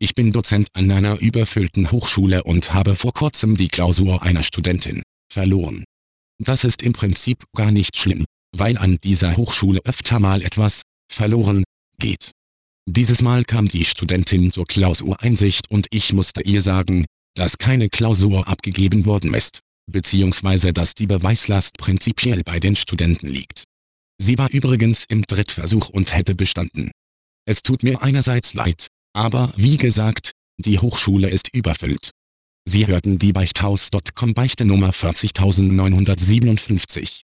Ich bin Dozent an einer überfüllten Hochschule und habe vor kurzem die Klausur einer Studentin verloren. Das ist im Prinzip gar nicht schlimm, weil an dieser Hochschule öfter mal etwas verloren geht. Dieses Mal kam die Studentin zur Klausureinsicht und ich musste ihr sagen, dass keine Klausur abgegeben worden ist, beziehungsweise dass die Beweislast prinzipiell bei den Studenten liegt. Sie war übrigens im Drittversuch und hätte bestanden. Es tut mir einerseits leid, aber wie gesagt, die Hochschule ist überfüllt. Sie hörten die Beichthaus.com Beichte Nummer 40957.